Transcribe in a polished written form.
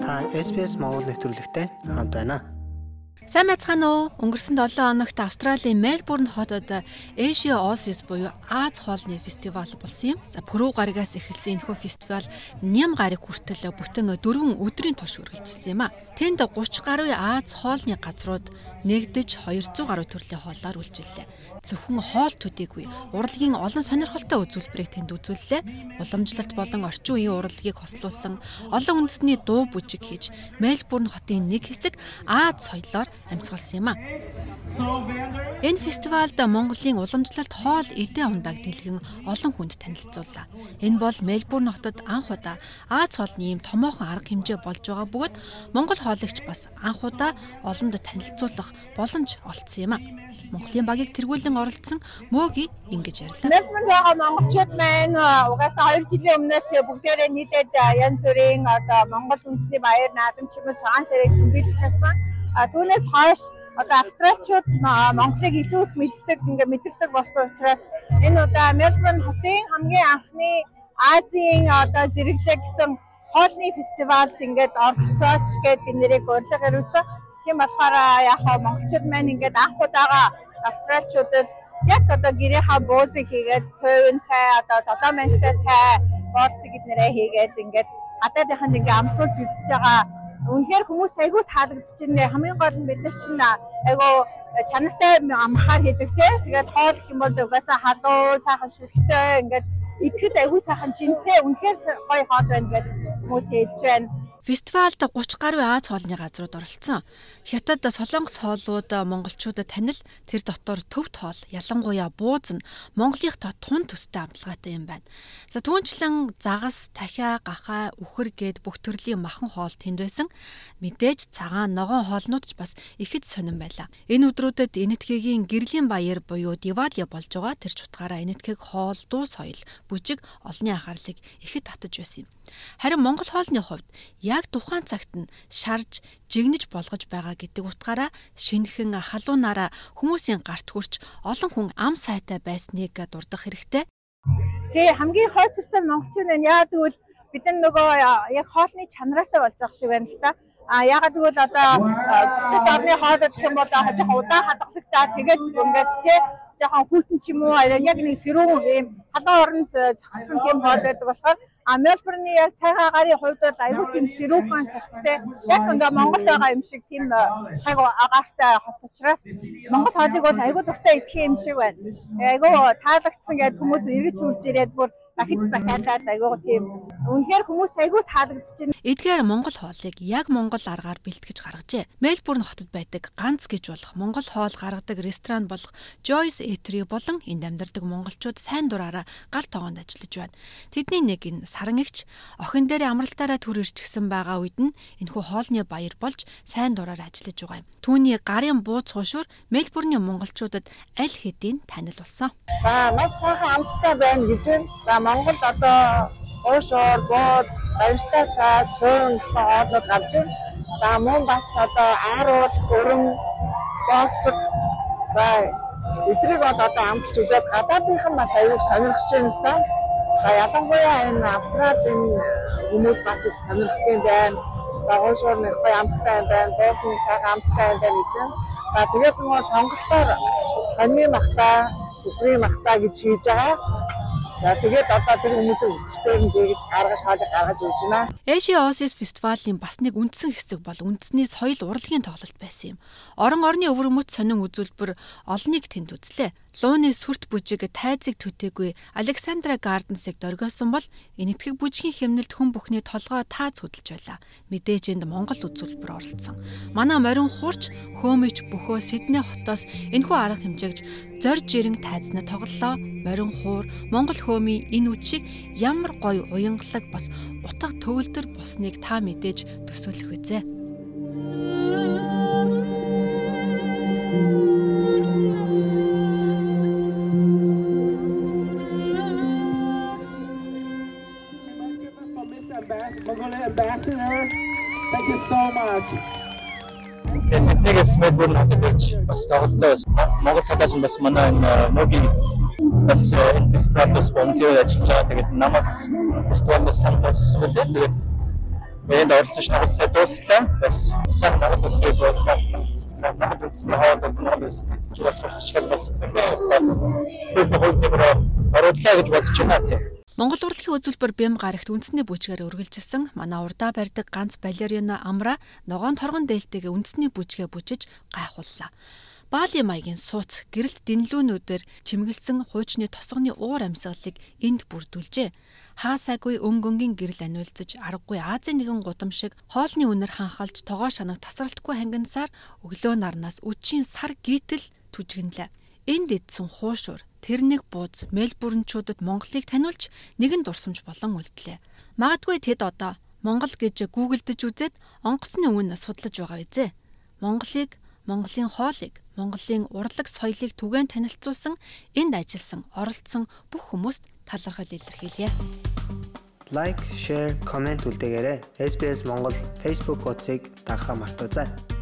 Та SBS Монгол нэвтрүүлэгтэй хамт байна. Сайн байцгаана уу? Өнгөрсөн 7 хоногт Австралийн Мельбурн хотод Asia Oasis буюу Аз хоолны фестивал болсон юм. За пүрэв гаригаас эхэлсэн энэхүү фестивал ням гараг хүртэл бүтэн 4 өдрийн турш үргэлжилсэн юм а. Тэнд 30 гаруй Аз хоолны газрууд нэгдэж 200 гаруй төрлийн хоолоор үйлчиллээ. Зөвхөн хоол төдийгүй урлагийн олон сонирхолтой үзүүлбэрийг тэнд үзүүллээ. Уламжлалт болон орчин үеийн урлагийг хослуулсан олон үндэсний дуу бүжиг хийж Мельбурн хотын нэг хэсэг Аз соёлоор амьсгалсан юм а. Энэ фестивальд Монголын уламжлалт хоол эдэн ундааг дэлгэн олон хүнд танилцууллаа. Энэ бол Мельбурн хотод анх удаа Аз хоолны ийм томоохон арга хэмжээ болж байгаа бөгөөд Монгол хоолойгч бас анх удаа олонд танилцуулах боломж олцсон юм а. Монголын багийг тэргүүлэн оролцсон Мөөги ингэж ярьлаа. Мельбурнд байгаа монголчууд маань угаасаа 2 жилийн өмнөөс бүгдээрээ нийлээд янз бүрийн Монгол үндэсний баяр наадам ч юм уу цагаан сарыг хүлээж хэлсэн. Түүнээс хойш австралчууд Монголыг илүү их мэддэг, мэдэрдэг болсон учраас энэ удаа Мельбурн хотын хамгийн анхны Азийн зэрэглээ гэсэн хоолны фестивальд ингээд оролцооч гээд бид нэрийг урилга ирүүлсэн. Тийм болохоор монголчууд маань ингээд анх удаага австралчуудад яг гэрийнхаа буузыг хийгээд цөөнтэй 7 манчтай цай борцыг эднэрээ хийгээд ингээд гадаадынханд ингээд амсуулж үзэж байгаа. Үнэхээр хүмүүс айгүй таалагдж байна. Хамгийн гол нь бид нар чинь айгүй чанартай амхаар хийдэг те. Тэгээд хоол гэх юм бол угаасаа халуун, сайхан шүлтэй ингээд идэхэд айгүй сайхан жинтэй. Үнэхээр гоё хоол байна гэж хүмүүс хэлж байна. Фестивальд 30 гаруй Аз хоолны газрууд оролцсон. Хятад солонгос хооллууд монголчуудад танил, тэр дотор төвд хоол, ялангуяа бууз нь Монголынхтой тун төстэй амтлагаатай юм байна. За түүнчлэн загас, дахиа, гахаа, үхэр гээд бүх төрлийн махан хоол тэнд байсан. Мэдээж цагаан, ногоон хоолнууд ч бас ихэд сонирн байлаа. Энэ өдрүүдэд Энэтхэгийн гэрлийн баяр буюу Дивали болж байгаа. Тэр ч утгаараа Энэтхэг хоол, дуу соёл, бүжиг олонний анхаарлыг ихэд татаж байсан юм. Харин Монгол хоолны хувьд яг тухайн цагт нь шарж, жигнэж болгож байгаа гэдэг утгаараа шинэхэн халуунаараа хүмүүсийн гарт хүрч олон хүн ам сайтай байсныг дурдах хэрэгтэй. Тэгээ хамгийн хойцортой монголчууд байна. Яагаад гэвэл бид нар нөгөө яг хоолны чанараасаа болж байгаа шиг байна л та. Яагаад гэвэл бусад орны хоолой гэх юм бол жоохон удаан хадгалагтаа тэгээд ингээд жоохон хүйтэн ч юм уу яг нэг сэрүүн юм халуун орнд зогцсон тийм хоол байдаг болохоор Мельбурны яг цагаан агарын хувьд бол аюул тийм сэрүүхэн сахалтай яг ингээ Монголд байгаа юм шиг тийм цаг агаартай хот учраас Монгол хоолыг бол аюул дуртай идэх юм шиг байна. Аюул таалагдсан гэдэг хүмүүс эргэж үрж ирээд бүр дахиж захиалаад аюул тийм үнэхээр хүмүүс аюул таалагдж байна. Эдгээр Монгол хоолыг яг Монгол аргаар бэлтгэж гаргажээ. Мельбурн хотод байдаг ганц гэж болох Монгол хоол гаргадаг ресторан болох Joyce Eatery болон энд амьдардаг монголчууд сайн дураараа гал тоогонд ажиллаж байна. Тэдний нэг нь саран эгч охин дээр амралтаараа төр ирчихсэн байгаа үед нь энэхүү хоолны баяр болж сайн дураар ажиллаж байгаа юм. Түүний гарын бууц хуушуур Мельбурны монголчуудад аль хэдийн танил болсон. Маш сайхан амттай байна гэж байна. Монголд уушуур, бууз, баяртай цай, шуурн гэсэн хоолнууд гарч байна. За мөн бас аарууд, өрөн, боолцог, за эдрийг амтж үзээд гадаадынхан бас аюул сонирхож байна та. За ялангуяа энэ Австралийн хүмүүс бас их сонирхдаг юм байна. За уушуур нэг гоё амттай юм байна, бууз нэг сайхан амттай юм байна гэж байна. За тэгээд нөгөө сонголтоор сонины махта, үхрийн махта гэж хийж байгаа. За тэгээд тэр хүмүүсийн өсөлтөөр нь гэж гаргаж өгч байна. Asia Oasis фестивалийн бас нэг үндсэн хэсэг бол үндэсний соёл урлагийн тоглолт байсан юм. Орон орны өвөр өмөт сонин үзүүлбэр олныг тэнд үзлээ. Лууны сүрт бүжиг тайзыг төтөөгүй Александра Гарденсыг дөргиосон бол Энэтхэг бүжгийн хэмнэлд хүн бүхний толгой тааз хөдөлж байлаа. Мэдээж энд Монгол үзүүлбэр оролцсон. Манай морин хуурч хөөмич бөхөө Сидней хотоос энэхүү арга хэмжээгж зорж ирэн тайзнаа тоглолоо. Морин хуур Монгол хөөмийн энэ үдшиг ямар гоё уянгалаг бас утга төгөлдөр болсныг та мэдээж төсөөлөх үзье. Mongolia ambassador, thank you so much. Сиднейгээс Мельбурн хотод ирж бас тоглолоо. Монгол талаас нь бас манай Мөөги бас энэ фестивалд волонтер ажиллаж байгаа. Тэгээд намайг фестивалд санал болгосон байдаг. Тэгээд энд оролцож нагуулсаа дуустал бас сайн Монгол хэлийг Монгол үндсэн хоолой Монгол сурталчилсан бас оруулаа гэж бодож байна тийм. Монгол урлагийн үзүүлбэр Бям гарагт үндэсний бүжгээр үргэлжилсэн манай урдаа барьдаг ганц балерина Амра ногоон торгон дээлтэйгээ үндэсний бүжгээ бүжиж гайхууллаа. Баали маягийн сууц гэрэлт дэнлүүнүүдээр чимгэлсэн хуучны тосгоны уур амьсгалыг энд бүрдүүлжээ. Хаасаагүй өнгөнгийн гэрэл аниулцаж аргагүй Азийн нэгэн гудам шиг хоолны үнэр ханхалж тогоо шанаг тасралтгүй хангансаар өглөө нарнаас үдшийн сар гítэл түжгэнлээ. Энд идсэн хуушур тэрнийг бууз Мельбурнчуудад Монголыг таниулж нэгэн дурсамж болон үлдлээ. Магадгүй тэд одоо Монгол гэж гуглдж үзээд онгоцны үнэ судлаж байгаа bizээ. Монголыг, Монголын хоолыг, Монголын урлаг соёлыг түгээн танилцуулсан, энд ажилласан, оролцсон бүх хүмүүст талархал илэрхийлье. Like, share, comment үлдээгээрэй. SBS Монгол Facebook хуудсыг дагахаа мартаоцай.